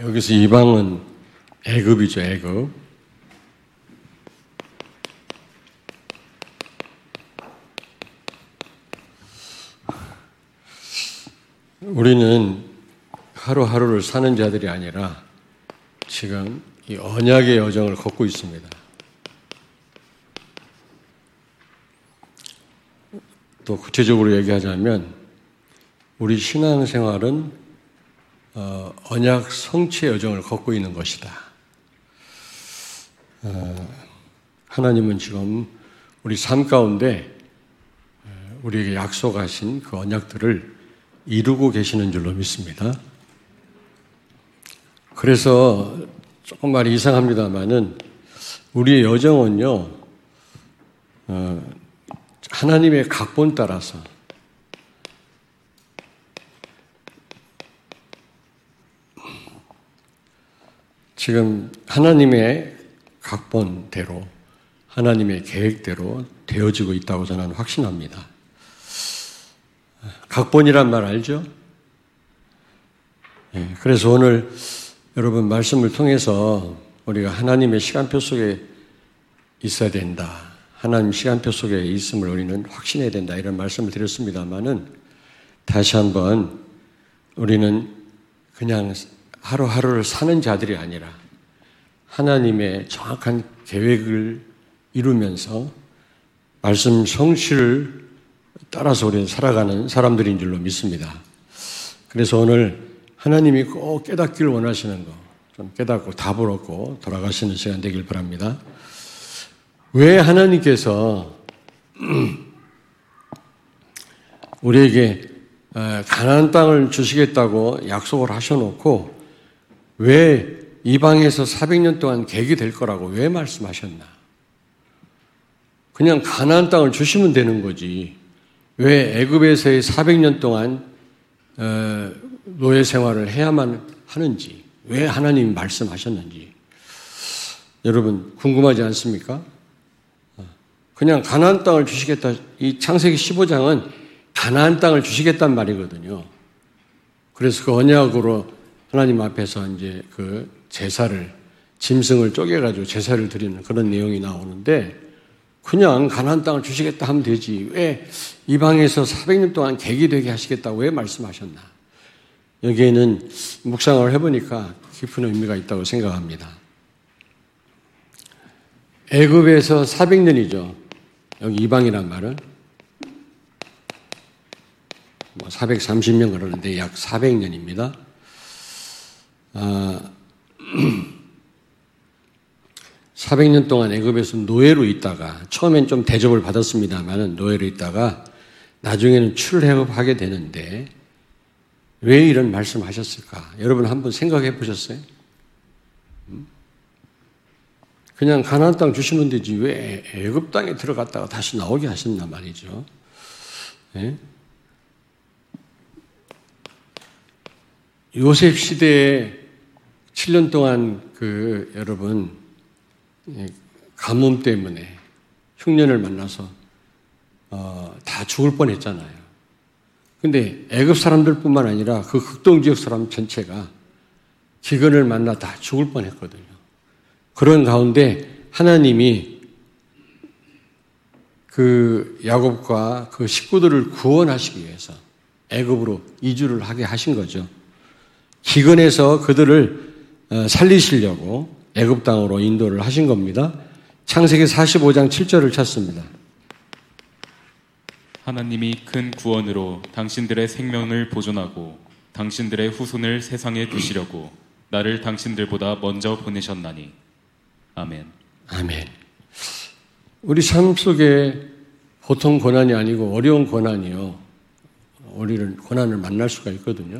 여기서 이방은 애굽이죠, 애굽. 우리는 하루하루를 사는 자들이 아니라 지금 이 언약의 여정을 걷고 있습니다. 또 구체적으로 얘기하자면 우리 신앙생활은 언약 성취의 여정을 걷고 있는 것이다. 하나님은 지금 우리 삶 가운데 우리에게 약속하신 그 언약들을 이루고 계시는 줄로 믿습니다. 그래서 조금 말이 이상합니다만은 우리의 여정은요, 하나님의 각본 따라서 지금 하나님의 각본대로 하나님의 계획대로 되어지고 있다고 저는 확신합니다. 각본이란 말 알죠? 그래서 오늘 여러분 말씀을 통해서 우리가 하나님의 시간표 속에 있어야 된다. 하나님 시간표 속에 있음을 우리는 확신해야 된다. 이런 말씀을 드렸습니다만은 다시 한번 우리는 그냥 하루하루를 사는 자들이 아니라 하나님의 정확한 계획을 이루면서 말씀 성취를 따라서 우리는 살아가는 사람들인 줄로 믿습니다. 그래서 오늘 하나님이 꼭 깨닫기를 원하시는 거, 좀 깨닫고 답을 얻고 돌아가시는 시간 되길 바랍니다. 왜 하나님께서 우리에게 가나안 땅을 주시겠다고 약속을 하셔놓고 왜 이방에서 400년 동안 객이 될 거라고 왜 말씀하셨나? 그냥 가나안 땅을 주시면 되는 거지. 왜 애굽에서의 400년 동안 노예 생활을 해야만 하는지, 왜 하나님이 말씀하셨는지 여러분 궁금하지 않습니까? 그냥 가나안 땅을 주시겠다. 이 창세기 15장은 가나안 땅을 주시겠다는 말이거든요. 그래서 그 언약으로 하나님 앞에서 이제 그 제사를, 짐승을 쪼개가지고 제사를 드리는 그런 내용이 나오는데 그냥 가나안 땅을 주시겠다 하면 되지. 왜 이방에서 400년 동안 객이 되게 하시겠다고 왜 말씀하셨나? 여기에는 묵상을 해보니까 깊은 의미가 있다고 생각합니다. 애굽에서 400년이죠. 여기 이방이란 말은 430년 그러는데 약 400년입니다. 400년 동안 애굽에서 노예로 있다가 처음엔 좀 대접을 받았습니다만 노예로 있다가 나중에는 출애굽하게 되는데 왜 이런 말씀하셨을까? 여러분 한번 생각해 보셨어요? 그냥 가나안 땅 주시면 되지 왜 애굽 땅에 들어갔다가 다시 나오게 하셨나 말이죠. 네? 요셉 시대에 7년 동안 여러분 가뭄 때문에 흉년을 만나서 다 죽을 뻔했잖아요. 근데 애굽 사람들뿐만 아니라 그 극동 지역 사람 전체가 기근을 만나 다 죽을 뻔했거든요. 그런 가운데 하나님이 그 야곱과 그 식구들을 구원하시기 위해서 애굽으로 이주를 하게 하신 거죠. 기근에서 그들을 살리시려고 애굽 땅으로 인도를 하신 겁니다. 창세기 45장 7절을 찾습니다. 하나님이 큰 구원으로 당신들의 생명을 보존하고 당신들의 후손을 세상에 두시려고 나를 당신들보다 먼저 보내셨나니. 아멘. 아멘. 우리 삶 속에 보통 고난이 아니고 어려운 고난이요. 우리는 고난을 만날 수가 있거든요.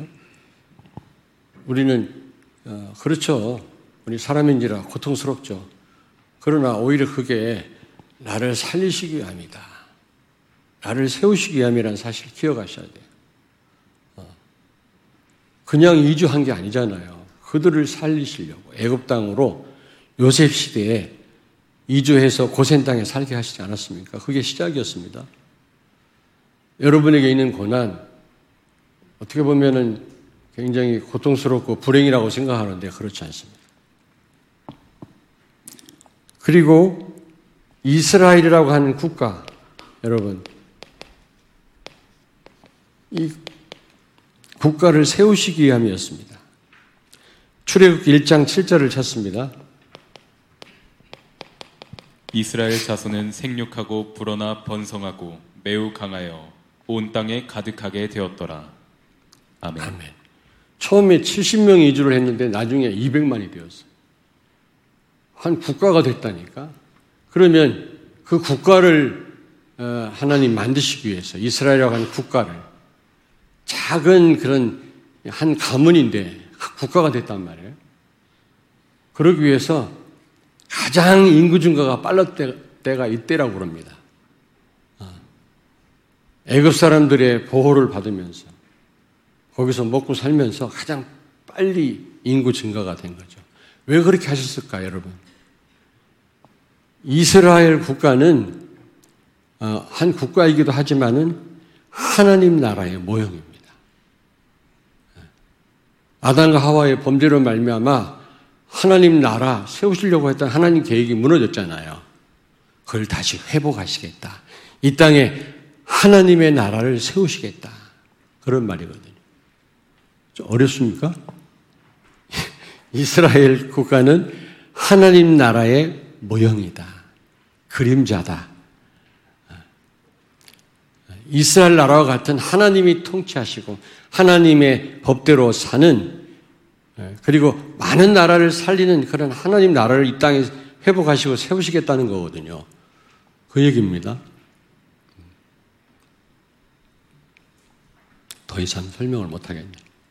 우리는 그렇죠. 우리 사람인지라 고통스럽죠. 그러나 오히려 그게 나를 살리시기 위함이다. 나를 세우시기 위함이라는 사실을 기억하셔야 돼요. 그냥 이주한 게 아니잖아요. 그들을 살리시려고 애굽 땅으로 요셉 시대에 이주해서 고센 땅에 살게 하시지 않았습니까? 그게 시작이었습니다. 여러분에게 있는 고난, 어떻게 보면은 굉장히 고통스럽고 불행이라고 생각하는데 그렇지 않습니다. 그리고 이스라엘이라고 하는 국가, 여러분, 이 국가를 세우시기 위함이었습니다. 출애굽 1장 7절을 찾습니다. 이스라엘 자손은 생육하고 불어나 번성하고 매우 강하여 온 땅에 가득하게 되었더라. 아멘. 아멘. 처음에 70명이 이주를 했는데 나중에 200만이 되었어요. 한 국가가 됐다니까. 그러면 그 국가를 하나님 만드시기 위해서 이스라엘이라고 하는 국가를 작은 그런 한 가문인데 국가가 됐단 말이에요. 그러기 위해서 가장 인구 증가가 빨랐을 때가 이때라고 그럽니다. 애굽 사람들의 보호를 받으면서 거기서 먹고 살면서 가장 빨리 인구 증가가 된 거죠. 왜 그렇게 하셨을까, 여러분? 이스라엘 국가는 한 국가이기도 하지만은 하나님 나라의 모형입니다. 아담과 하와의 범죄로 말미암아 하나님 나라 세우시려고 했던 하나님 계획이 무너졌잖아요. 그걸 다시 회복하시겠다. 이 땅에 하나님의 나라를 세우시겠다. 그런 말이거든요. 좀 어렵습니까? 이스라엘 국가는 하나님 나라의 모형이다. 그림자다. 이스라엘 나라와 같은 하나님이 통치하시고 하나님의 법대로 사는, 그리고 많은 나라를 살리는 그런 하나님 나라를 이 땅에 회복하시고 세우시겠다는 거거든요. 그 얘기입니다. 더 이상 설명을 못하겠네요.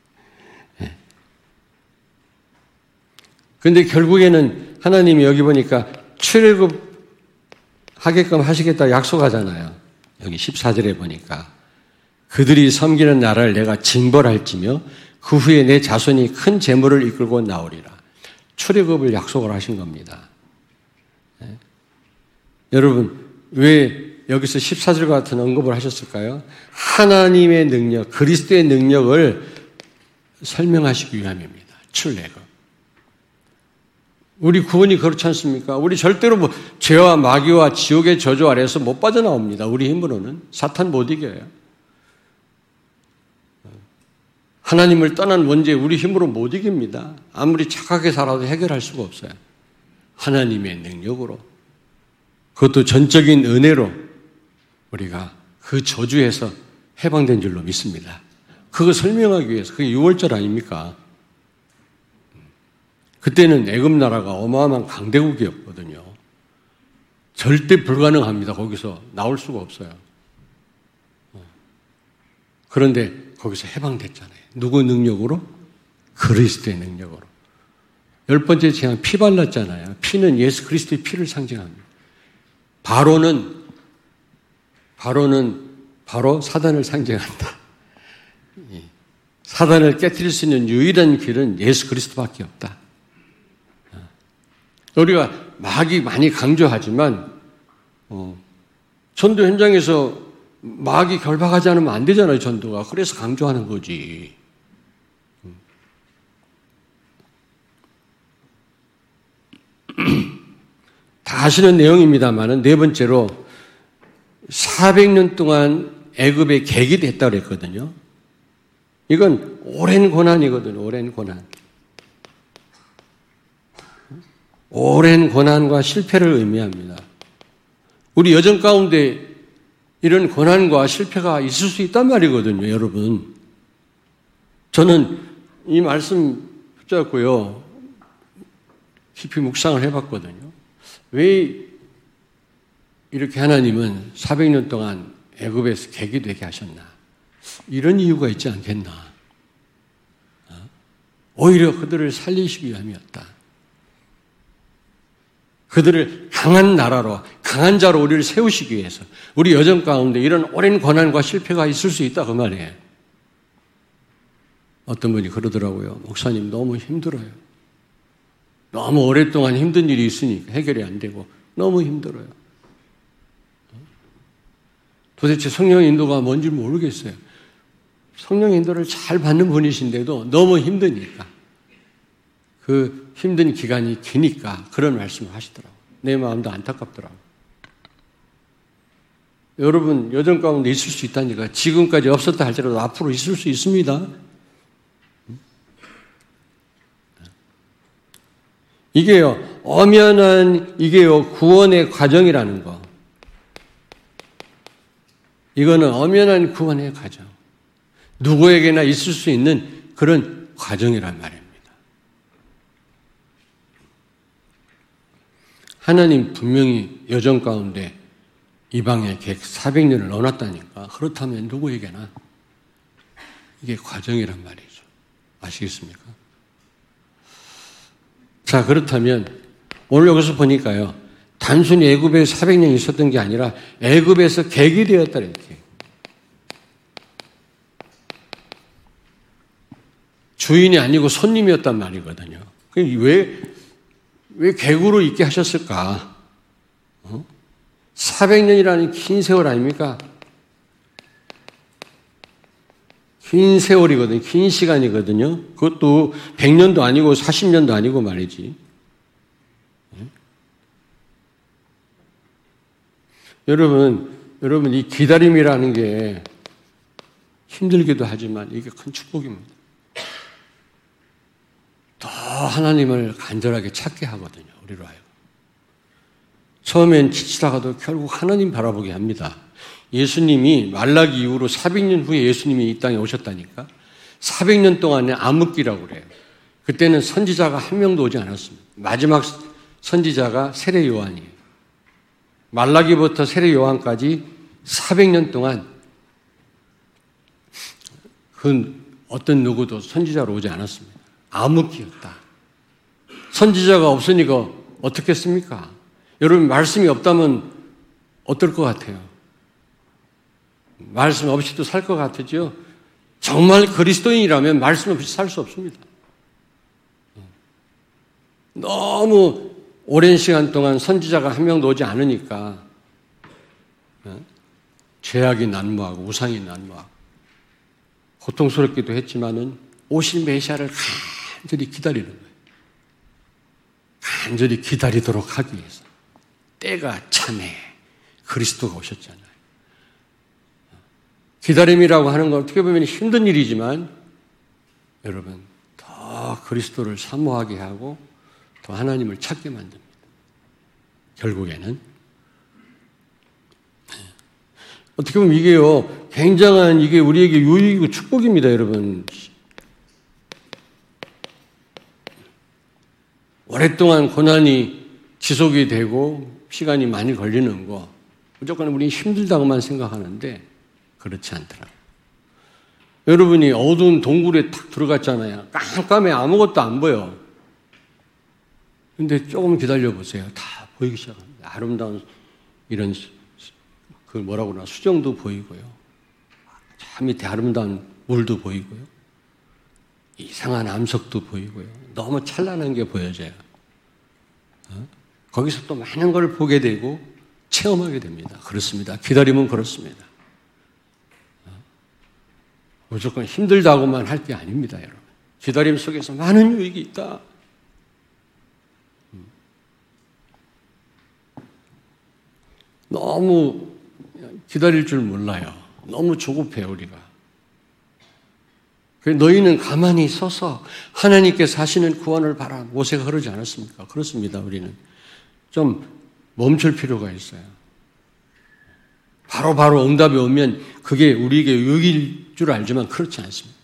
그런데 결국에는 하나님이 여기 보니까 출애굽하게끔 하시겠다 약속하잖아요. 여기 14절에 보니까 그들이 섬기는 나라를 내가 징벌할지며 그 후에 내 자손이 큰 재물을 이끌고 나오리라. 출애굽을 약속을 하신 겁니다. 네. 여러분, 왜 여기서 14절 같은 언급을 하셨을까요? 하나님의 능력, 그리스도의 능력을 설명하시기 위함입니다. 출애굽. 우리 구원이 그렇지 않습니까? 우리 절대로 죄와 마귀와 지옥의 저주 아래에서 못 빠져나옵니다. 우리 힘으로는. 사탄 못 이겨요. 하나님을 떠난 문제 우리 힘으로 못 이깁니다. 아무리 착하게 살아도 해결할 수가 없어요. 하나님의 능력으로. 그것도 전적인 은혜로 우리가 그 저주에서 해방된 줄로 믿습니다. 그거 설명하기 위해서 그게 6월절 아닙니까? 그때는 애굽 나라가 어마어마한 강대국이었거든요. 절대 불가능합니다. 거기서 나올 수가 없어요. 그런데 거기서 해방됐잖아요. 누구 능력으로? 그리스도의 능력으로. 10번째 재앙 피 발랐잖아요. 피는 예수 그리스도의 피를 상징합니다. 바로는 바로 사단을 상징한다. 사단을 깨뜨릴 수 있는 유일한 길은 예수 그리스도밖에 없다. 우리가 마귀 많이 강조하지만 전도 현장에서 마귀 결박하지 않으면 안 되잖아요, 전도가. 그래서 강조하는 거지. 다 아시는 내용입니다만 네 번째로 400년 동안 애굽의 객이 됐다고 그랬거든요. 이건 오랜 고난이거든요. 오랜 고난. 오랜 고난과 실패를 의미합니다. 우리 여정 가운데 이런 고난과 실패가 있을 수 있단 말이거든요, 여러분. 저는 이 말씀 붙잡고요, 깊이 묵상을 해봤거든요. 왜 이렇게 하나님은 400년 동안 애굽에서 객이 되게 하셨나? 이런 이유가 있지 않겠나? 오히려 그들을 살리시기 위함이었다. 그들을 강한 나라로, 강한 자로 우리를 세우시기 위해서 우리 여정 가운데 이런 오랜 고난과 실패가 있을 수 있다 그 말이에요. 어떤 분이 그러더라고요. 목사님 너무 힘들어요. 너무 오랫동안 힘든 일이 있으니까 해결이 안 되고 너무 힘들어요. 도대체 성령 인도가 뭔지 모르겠어요. 성령 인도를 잘 받는 분이신데도 너무 힘드니까, 그 힘든 기간이 기니까 그런 말씀을 하시더라고요. 내 마음도 안타깝더라고요. 여러분 여정 가운데 있을 수 있다니까. 지금까지 없었다 할지라도 앞으로 있을 수 있습니다. 이게요, 엄연한 이게요 구원의 과정이라는 거. 이거는 엄연한 구원의 과정. 누구에게나 있을 수 있는 그런 과정이란 말입니다. 하나님 분명히 여정 가운데 이방의 객 400년을 넣어놨다니까. 그렇다면 누구에게나 이게 과정이란 말이죠. 아시겠습니까? 자, 그렇다면 오늘 여기서 보니까요, 단순히 애굽에 400년 있었던 게 아니라 애굽에서 객이 되었다 이렇게. 주인이 아니고 손님이었단 말이거든요. 왜 객으로 있게 하셨을까? 400년이라는 긴 세월 아닙니까? 긴 세월이거든요. 긴 시간이거든요. 그것도 100년도 아니고 40년도 아니고 말이지. 여러분 이 기다림이라는 게 힘들기도 하지만 이게 큰 축복입니다. 더 하나님을 간절하게 찾게 하거든요. 우리로 하여금. 처음엔 지치다가도 결국 하나님 바라보게 합니다. 예수님이 말라기 이후로 400년 후에 예수님이 이 땅에 오셨다니까. 400년 동안에 암흑기라고 그래요. 그때는 선지자가 한 명도 오지 않았습니다. 마지막 선지자가 세례 요한이에요. 말라기부터 세례 요한까지 400년 동안 그 어떤 누구도 선지자로 오지 않았습니다. 암흑기였다. 선지자가 없으니까 어떻겠습니까? 여러분 말씀이 없다면 어떨 것 같아요? 말씀 없이도 살 것 같으죠? 정말 그리스도인이라면 말씀 없이 살 수 없습니다. 너무 오랜 시간 동안 선지자가 한 명도 오지 않으니까 죄악이 난무하고 우상이 난무하고 고통스럽기도 했지만은 오실 메시아를 간절히 기다리는 거예요. 간절히 기다리도록 하기 위해서. 때가 참에 그리스도가 오셨잖아요. 기다림이라고 하는 건 어떻게 보면 힘든 일이지만 여러분 더 그리스도를 사모하게 하고 더 하나님을 찾게 만듭니다. 결국에는 어떻게 보면 이게요 굉장한 이게 우리에게 유익이고 축복입니다. 여러분 오랫동안 고난이 지속이 되고 시간이 많이 걸리는 거 무조건 우리 힘들다고만 생각하는데 그렇지 않더라고요. 여러분이 어두운 동굴에 탁 들어갔잖아요. 깜깜해 아무것도 안 보여. 근데 조금 기다려 보세요. 다 보이기 시작합니다. 아름다운 이런 그 뭐라고 그러나 수정도 보이고요. 저 밑에 아름다운 물도 보이고요. 이상한 암석도 보이고요. 너무 찬란한 게 보여져요. 거기서 또 많은 걸 보게 되고 체험하게 됩니다. 그렇습니다. 기다림은 그렇습니다. 무조건 힘들다고만 할 게 아닙니다, 여러분. 기다림 속에서 많은 유익이 있다. 너무 기다릴 줄 몰라요. 너무 조급해요, 우리가. 너희는 가만히 서서 하나님께서 하시는 구원을 바라. 모세가 그러지 않았습니까? 그렇습니다, 우리는. 좀 멈출 필요가 있어요. 바로 응답이 오면 그게 우리에게 유익일 줄 알지만 그렇지 않습니다.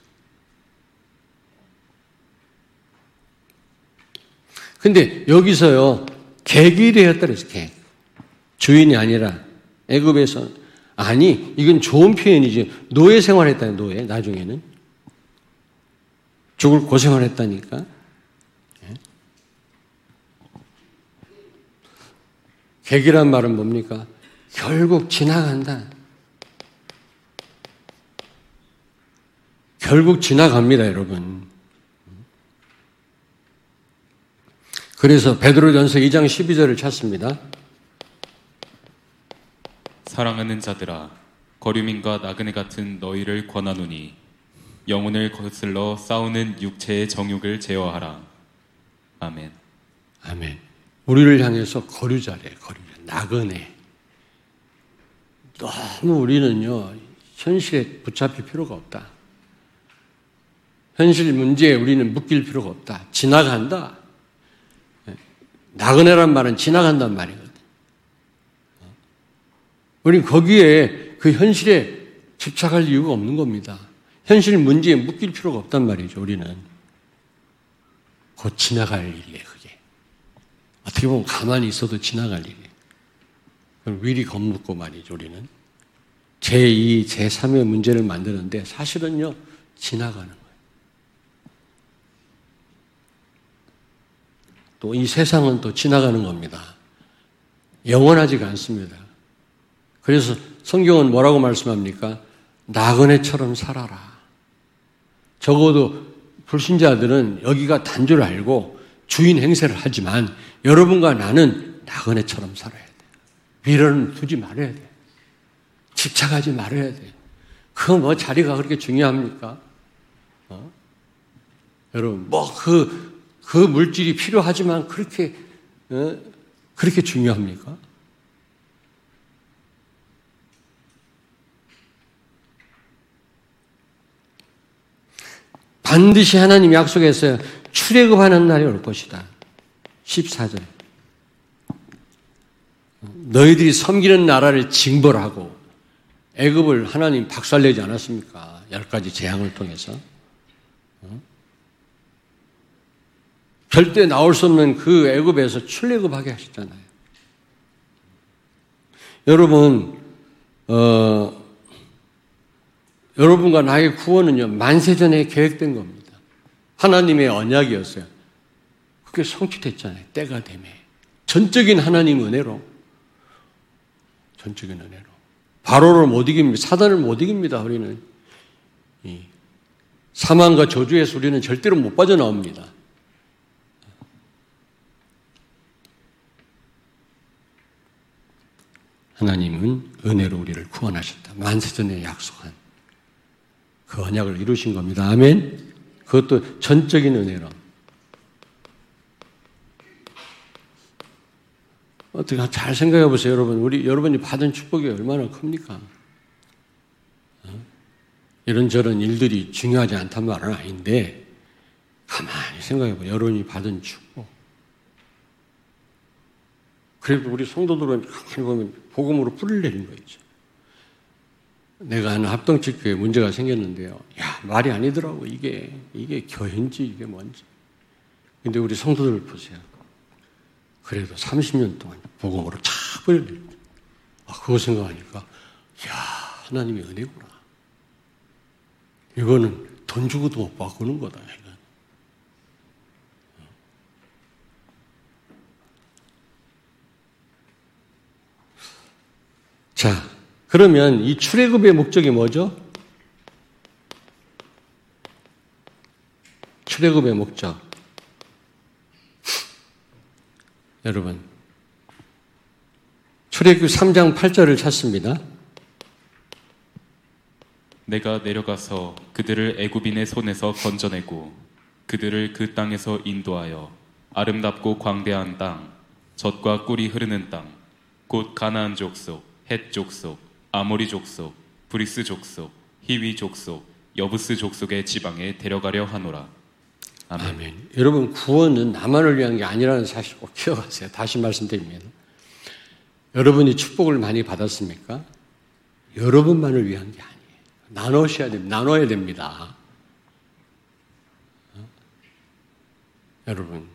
근데 여기서요, 객이 되었다 그랬어요, 객. 주인이 아니라 애굽에서 아니 이건 좋은 표현이지. 노예 생활했다는 노예 나중에는 죽을 고생을 했다니까. 객이란 말은 뭡니까? 결국 지나간다. 결국 지나갑니다, 여러분. 그래서 베드로전서 2장 12절을 찾습니다. 사랑하는 자들아, 거류민과 나그네 같은 너희를 권하노니 영혼을 거슬러 싸우는 육체의 정욕을 제어하라. 아멘. 아멘. 우리를 향해서 거류자래, 거류자. 나그네. 너무 우리는요, 현실에 붙잡힐 필요가 없다. 현실 문제에 우리는 묶일 필요가 없다. 지나간다. 나그네란 말은 지나간단 말이거든. 우리는 거기에 그 현실에 집착할 이유가 없는 겁니다. 현실 문제에 묶일 필요가 없단 말이죠, 우리는. 곧 지나갈 일이에요, 그게. 어떻게 보면 가만히 있어도 지나갈 일이에요. 그럼 미리 겁먹고 말이죠, 우리는. 제2, 제3의 문제를 만드는데 사실은요, 지나가는 거예요. 또 이 세상은 또 지나가는 겁니다. 영원하지가 않습니다. 그래서 성경은 뭐라고 말씀합니까? 나그네처럼 살아라. 적어도 불신자들은 여기가 단줄 알고 주인 행세를 하지만 여러분과 나는 나그네처럼 살아야 돼요. 미련은 두지 말아야 돼요. 집착하지 말아야 돼요. 그 뭐 자리가 그렇게 중요합니까? 여러분, 그 물질이 필요하지만 그렇게 중요합니까? 반드시 하나님이 약속했어요. 출애굽하는 날이 올 것이다. 14절. 너희들이 섬기는 나라를 징벌하고 애굽을 하나님 박살내지 않았습니까? 10가지 재앙을 통해서. 절대 나올 수 없는 그 애굽에서 출애굽하게 하셨잖아요. 여러분, 여러분과 나의 구원은요, 만세전에 계획된 겁니다. 하나님의 언약이었어요. 그게 성취됐잖아요. 때가 되매. 전적인 하나님 은혜로. 전적인 은혜로. 바로를 못 이깁니다. 사단을 못 이깁니다, 우리는. 사망과 저주에서 우리는 절대로 못 빠져나옵니다. 하나님은 은혜로 우리를 구원하셨다. 만세전에 약속한 그 언약을 이루신 겁니다. 아멘. 그것도 전적인 은혜로. 어떻게 잘 생각해 보세요, 여러분. 여러분이 받은 축복이 얼마나 큽니까? 이런저런 일들이 중요하지 않단 말은 아닌데, 가만히 생각해 보세요. 여러분이 받은 축복. 그래도 우리 성도들은 가만히 보면 복음으로 뿌리를 내린 거죠. 내가 하는 합동측교에 문제가 생겼는데요. 야, 말이 아니더라고. 이게 교회인지 이게 뭔지. 근데 우리 성도들 보세요. 그래도 30년 동안 복음으로 쫙 뿌리를 내립니다. 그거 생각하니까, 야, 하나님의 은혜구나. 이거는 돈 주고도 못 바꾸는 거다. 이건. 자, 그러면 이 출애굽의 목적이 뭐죠? 출애굽의 목적. 여러분, 출애굽 3장 8절을 찾습니다. 내가 내려가서 그들을 애굽인의 손에서 건져내고 그들을 그 땅에서 인도하여 아름답고 광대한 땅, 젖과 꿀이 흐르는 땅, 곧 가나안 족속, 헷 족속, 아모리 족속, 브리스 족속, 히위 족속, 여부스 족속의 지방에 데려가려 하노라. 아멘. 아멘. 여러분, 구원은 나만을 위한 게 아니라는 사실 꼭 기억하세요. 다시 말씀드립니다. 여러분이 축복을 많이 받았습니까? 여러분만을 위한 게 아니에요. 나눠야 됩니다. 여러분,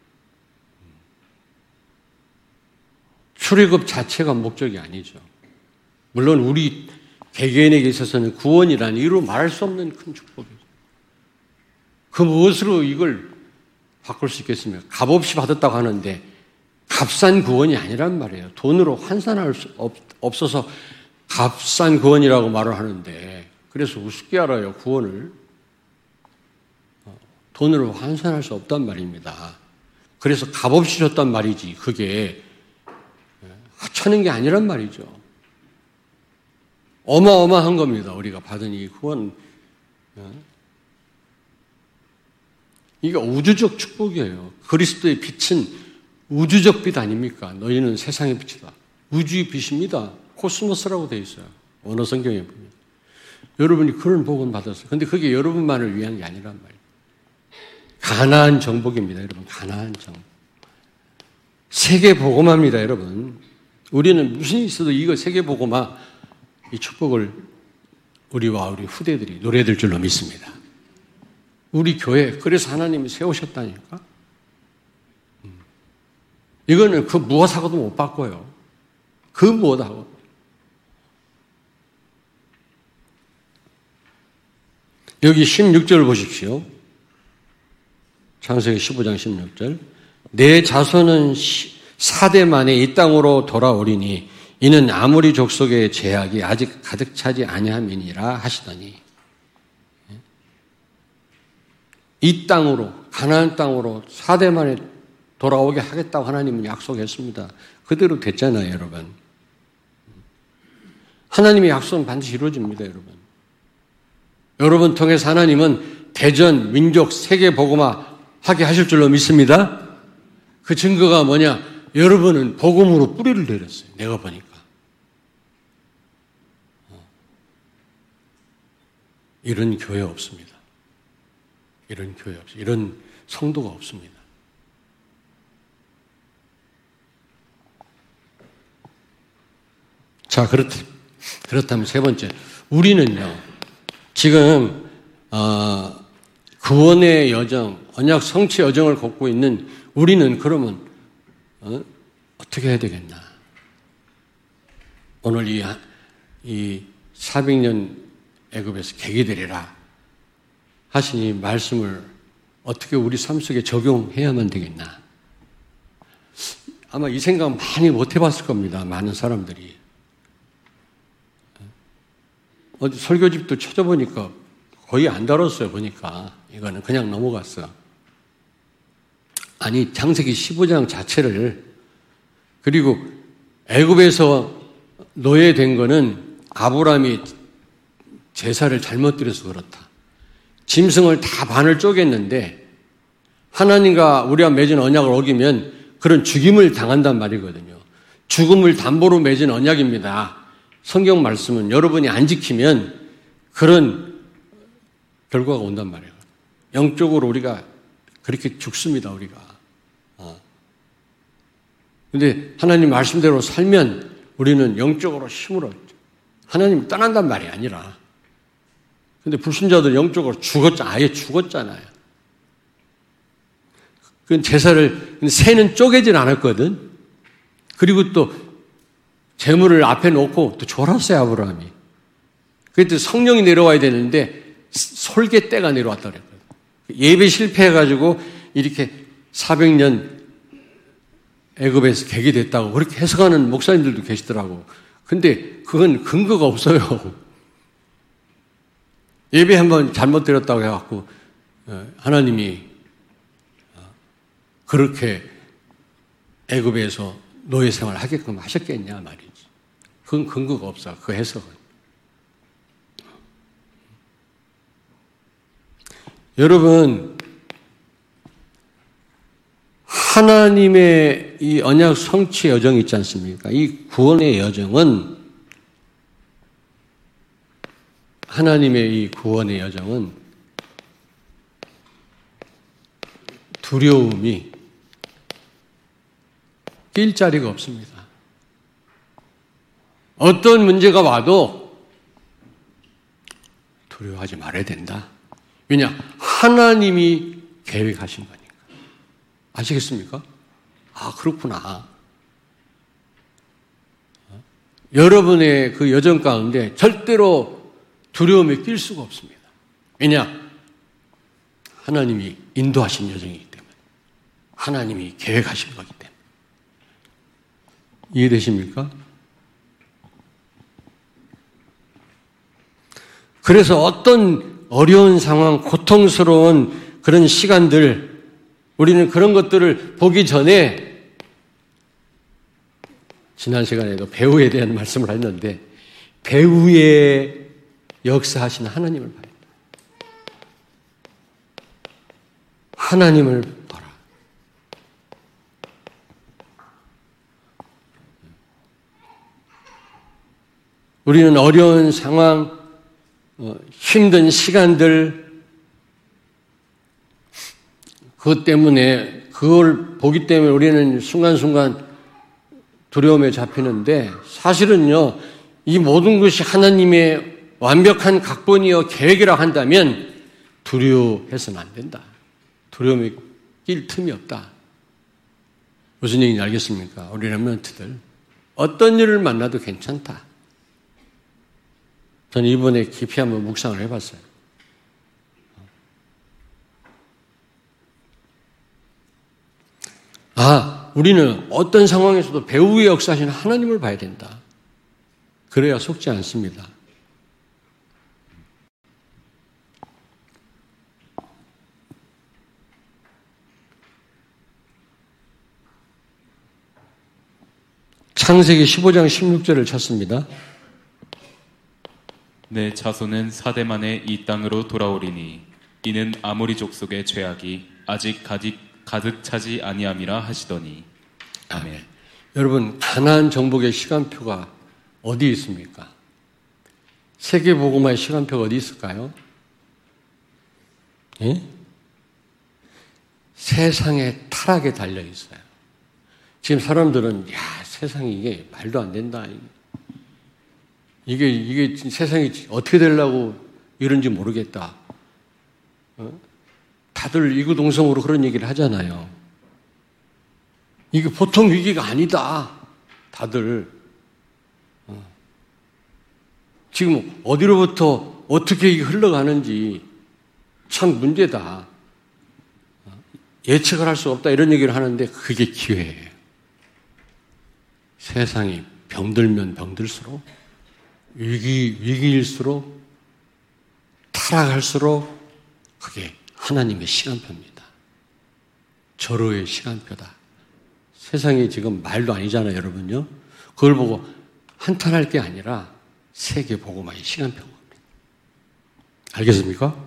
출애굽 자체가 목적이 아니죠. 물론 우리 개개인에게 있어서는 구원이란 이루 말할 수 없는 큰 축복이죠. 그 무엇으로 이걸 바꿀 수 있겠습니까? 값없이 받았다고 하는데 값싼 구원이 아니란 말이에요. 돈으로 환산할 수 없어서 값싼 구원이라고 말을 하는데, 그래서 우습게 알아요, 구원을. 돈으로 환산할 수 없단 말입니다. 그래서 값없이 줬단 말이지, 그게 하찮은 게 아니란 말이죠. 어마어마한 겁니다, 우리가 받은 이 구원. 이게 우주적 축복이에요. 그리스도의 빛은 우주적 빛 아닙니까? 너희는 세상의 빛이다. 우주의 빛입니다. 코스모스라고 되어 있어요. 언어 성경에 보면. 여러분이 그런 복은 받았어요. 그런데 그게 여러분만을 위한 게 아니란 말이에요. 가나안 정복입니다, 여러분. 가나안 정복. 세계 복음화입니다, 여러분. 우리는 무슨 일이 있어도 이거 세계 복음화, 이 축복을 우리와 우리 후대들이 노래될 줄로 믿습니다. 우리 교회, 그래서 하나님이 세우셨다니까? 이거는 그 무엇하고도 못 바꿔요. 그 무엇하고. 여기 16절 보십시오. 창세기 15장 16절. 내 자손은 4대 만에 이 땅으로 돌아오리니 이는 아모리 족속의 죄악이 아직 가득 차지 아니함이니라 하시더니 이 땅으로 가나안 땅으로 4대 만에 돌아오게 하겠다고 하나님은 약속했습니다. 그대로 됐잖아요, 여러분. 하나님의 약속은 반드시 이루어집니다, 여러분. 여러분 통해서 하나님은 대전, 민족, 세계 복음화 하게 하실 줄로 믿습니다. 그 증거가 뭐냐? 여러분은 복음으로 뿌리를 내렸어요. 내가 보니까. 이런 교회 없습니다. 이런 교회 없어요. 이런 성도가 없습니다. 자, 그렇다면 세 번째. 우리는요, 지금, 구원의 여정, 언약 성취 여정을 걷고 있는 우리는 그러면, 어떻게 해야 되겠나? 오늘 이 400년 애굽에서 개기되리라 하시니 말씀을 어떻게 우리 삶 속에 적용해야만 되겠나? 아마 이 생각 많이 못 해봤을 겁니다. 많은 사람들이. 어디 설교집도 찾아보니까 거의 안 다뤘어요. 보니까 이거는 그냥 넘어갔어. 아니 창세기 15장 자체를 그리고 애굽에서 노예된 거는 아브라함이 제사를 잘못 드려서 그렇다. 짐승을 다 반을 쪼갰는데 하나님과 우리와 맺은 언약을 어기면 그런 죽임을 당한단 말이거든요. 죽음을 담보로 맺은 언약입니다. 성경 말씀은 여러분이 안 지키면 그런 결과가 온단 말이에요. 영적으로 우리가 그렇게 죽습니다, 우리가. 근데 하나님 말씀대로 살면 우리는 영적으로 힘으로 하나님이 떠난단 말이 아니라 근데 불신자들 영적으로 아예 죽었잖아요. 그 제사를, 새는 쪼개질 않았거든. 그리고 또 재물을 앞에 놓고 또 졸았어요, 아브라함이. 그때 성령이 내려와야 되는데 솔개 때가 내려왔다 그랬거든. 예배 실패해가지고 이렇게 400년 애굽에서 개기됐다고 그렇게 해석하는 목사님들도 계시더라고. 근데 그건 근거가 없어요. 예배 한번 잘못 드렸다고 해갖고 하나님이 그렇게 애굽에서 노예 생활을 하게끔 하셨겠냐 말이지. 그건 근거가 없어. 그 해석은. 여러분, 하나님의 이 언약 성취 여정이 있지 않습니까? 이 구원의 여정은 하나님의 이 구원의 여정은 두려움이 낄 자리가 없습니다. 어떤 문제가 와도 두려워하지 말아야 된다. 왜냐? 하나님이 계획하신 거니까. 아시겠습니까? 아, 그렇구나. 여러분의 그 여정 가운데 절대로 두려움에 낄 수가 없습니다. 왜냐? 하나님이 인도하신 여정이기 때문에. 하나님이 계획하신 거기 때문에. 이해되십니까? 그래서 어떤 어려운 상황, 고통스러운 그런 시간들, 우리는 그런 것들을 보기 전에 지난 시간에도 배우에 대한 말씀을 했는데 배우의 역사하시는 하나님을 봐요. 하나님을 봐라. 우리는 어려운 상황, 힘든 시간들, 그것 때문에, 그걸 보기 때문에 우리는 순간순간 두려움에 잡히는데, 사실은요, 이 모든 것이 하나님의 완벽한 각본이요 계획이라고 한다면 두려워해서는 안 된다. 두려움에 낄 틈이 없다. 무슨 얘기인지 알겠습니까? 우리 렘넌트들 어떤 일을 만나도 괜찮다. 저는 이번에 깊이 한번 묵상을 해봤어요. 우리는 어떤 상황에서도 배후의 역사하시는 하나님을 봐야 된다. 그래야 속지 않습니다. 창세기 15장 16절을 찾습니다. 내 자손은 사대 만에 이 땅으로 돌아오리니 이는 아모리 족속의 죄악이 아직 가득 차지 아니함이라 하시더니. 아멘. 여러분, 가나안 정복의 시간표가 어디 있습니까? 세계복음화의 시간표가 어디 있을까요? 예? 세상의 타락에 달려 있어요. 지금 사람들은 세상이 이게 말도 안 된다. 이게 세상이 어떻게 되려고 이런지 모르겠다. 다들 이구동성으로 그런 얘기를 하잖아요. 이게 보통 위기가 아니다. 다들. 지금 어디로부터 어떻게 이게 흘러가는지 참 문제다. 예측을 할 수 없다. 이런 얘기를 하는데 그게 기회예요. 세상이 병들면 병들수록 위기일수록 타락할수록 그게 하나님의 시간표입니다. 절호의 시간표다. 세상이 지금 말도 아니잖아요, 여러분요. 그걸 보고 한탄할 게 아니라 세계 복음화의 시간표인 겁니다. 알겠습니까?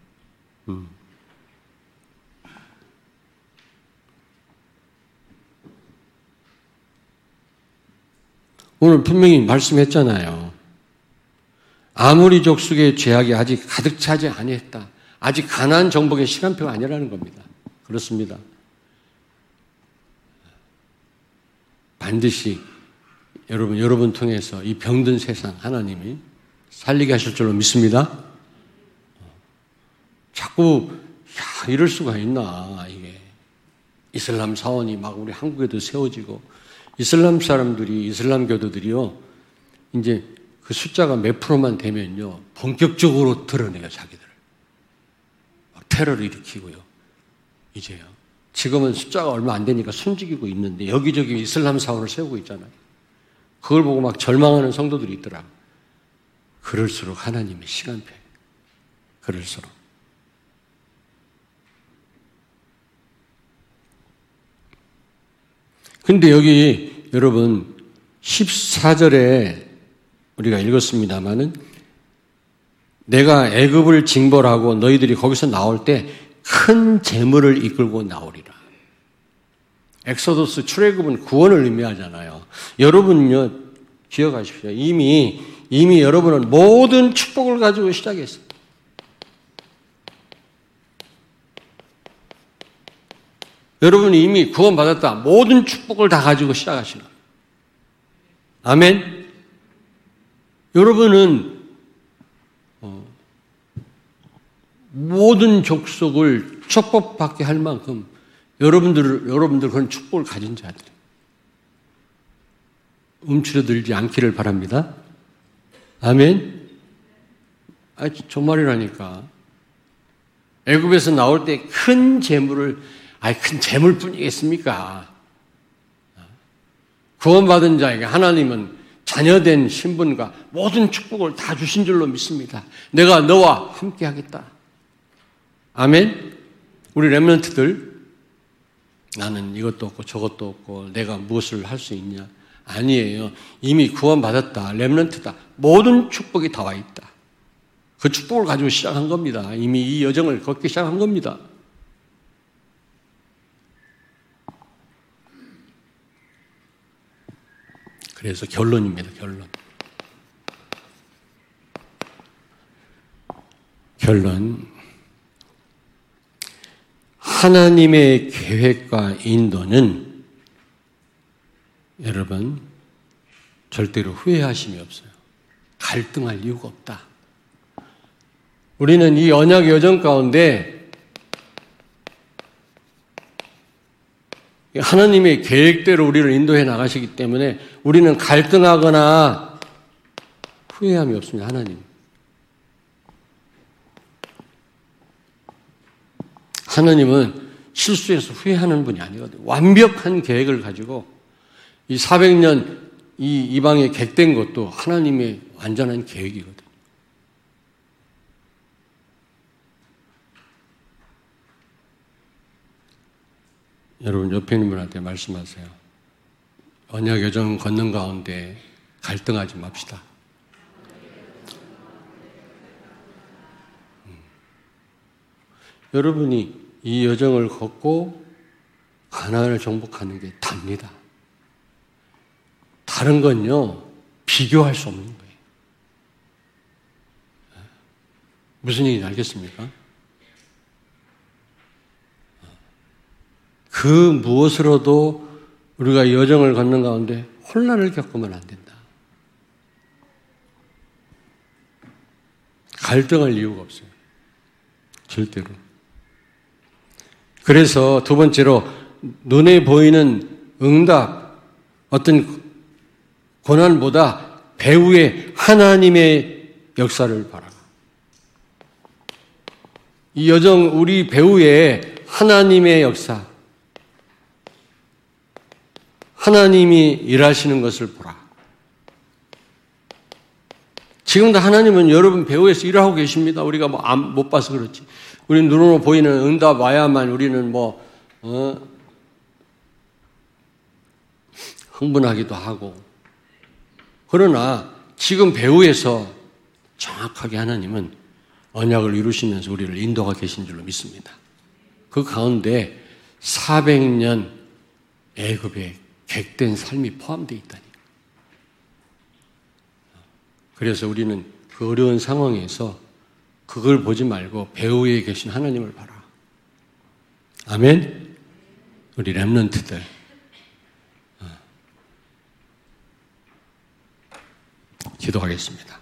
오늘 분명히 말씀했잖아요. 아모리 족속의 죄악이 아직 가득 차지 아니했다. 아직 가나안 정복의 시간표가 아니라는 겁니다. 그렇습니다. 반드시 여러분 통해서 이 병든 세상 하나님이 살리게 하실 줄로 믿습니다. 자꾸 이럴 수가 있나 이게 이슬람 사원이 막 우리 한국에도 세워지고 이슬람 사람들이 이슬람 교도들이요 이제 그 숫자가 몇 프로만 되면요 본격적으로 드러내요 자기들을 막 테러를 일으키고요 이제요 지금은 숫자가 얼마 안 되니까 숨지기고 있는데 여기저기 이슬람 사원을 세우고 있잖아요. 그걸 보고 막 절망하는 성도들이 있더라고. 그럴수록 하나님의 시간표예요. 그럴수록. 근데 여기 여러분 14절에 우리가 읽었습니다마는 내가 애굽을 징벌하고 너희들이 거기서 나올 때 큰 재물을 이끌고 나오리라. 엑소더스 출애굽은 구원을 의미하잖아요. 여러분은요 기억하십시오. 이미 여러분은 모든 축복을 가지고 시작했어요. 여러분이 이미 구원받았다. 모든 축복을 다 가지고 시작하시는 거예요. 아멘. 여러분은 모든 족속을 축복받게 할 만큼 여러분들 그런 축복을 가진 자들이에요. 움츠러들지 않기를 바랍니다. 아멘. 정말이라니까. 애굽에서 나올 때 큰 재물을 큰 재물뿐이겠습니까? 구원받은 자에게 하나님은 자녀된 신분과 모든 축복을 다 주신 줄로 믿습니다. 내가 너와 함께 하겠다. 아멘. 우리 렘넌트들 나는 이것도 없고 저것도 없고 내가 무엇을 할 수 있냐? 아니에요. 이미 구원받았다. 렘넌트다. 모든 축복이 다 와 있다. 그 축복을 가지고 시작한 겁니다. 이미 이 여정을 걷기 시작한 겁니다. 그래서 결론입니다. 결론. 하나님의 계획과 인도는 여러분 절대로 후회하심이 없어요. 갈등할 이유가 없다. 우리는 이 언약 여정 가운데 하나님의 계획대로 우리를 인도해 나가시기 때문에 우리는 갈등하거나 후회함이 없습니다. 하나님은 실수해서 후회하는 분이 아니거든요. 완벽한 계획을 가지고 이 400년 이 이방에 객된 것도 하나님의 완전한 계획이거든요. 여러분 옆에 있는 분한테 말씀하세요. 언약 여정 걷는 가운데 갈등하지 맙시다. 여러분이 이 여정을 걷고 가나안을 정복하는 게 답니다. 다른 건요, 비교할 수 없는 거예요. 무슨 얘기인지 알겠습니까? 그 무엇으로도 우리가 여정을 걷는 가운데 혼란을 겪으면 안 된다. 갈등할 이유가 없어요. 절대로. 그래서 두 번째로 눈에 보이는 응답, 어떤 고난보다 배후에 하나님의 역사를 바라라. 이 여정 우리 배후에 하나님의 역사, 하나님이 일하시는 것을 보라. 지금도 하나님은 여러분 배후에서 일하고 계십니다. 우리가 못 봐서 그렇지. 우리는 눈으로 보이는 응답 와야만 우리는 흥분하기도 하고. 그러나 지금 배후에서 정확하게 하나님은 언약을 이루시면서 우리를 인도하고 계신 줄로 믿습니다. 그 가운데 400년 애굽의 객된 삶이 포함되어 있다니. 그래서 우리는 그 어려운 상황에서 그걸 보지 말고 배후에 계신 하나님을 봐라. 아멘? 우리 렘넌트들. 기도하겠습니다.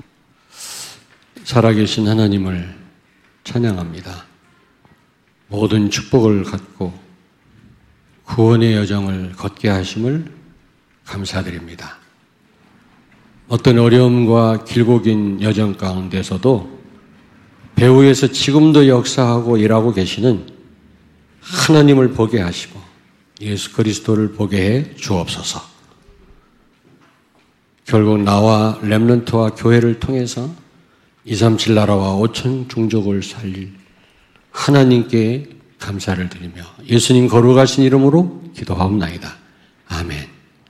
살아계신 하나님을 찬양합니다. 모든 축복을 갖고 구원의 여정을 걷게 하심을 감사드립니다. 어떤 어려움과 길고 긴 여정 가운데서도 배후에서 지금도 역사하고 일하고 계시는 하나님을 보게 하시고 예수 그리스도를 보게 해 주옵소서. 결국 나와 렘넌트와 교회를 통해서 237 나라와 5천 종족을 살릴 하나님께 감사를 드리며 예수님 거룩하신 이름으로 기도하옵나이다. 아멘.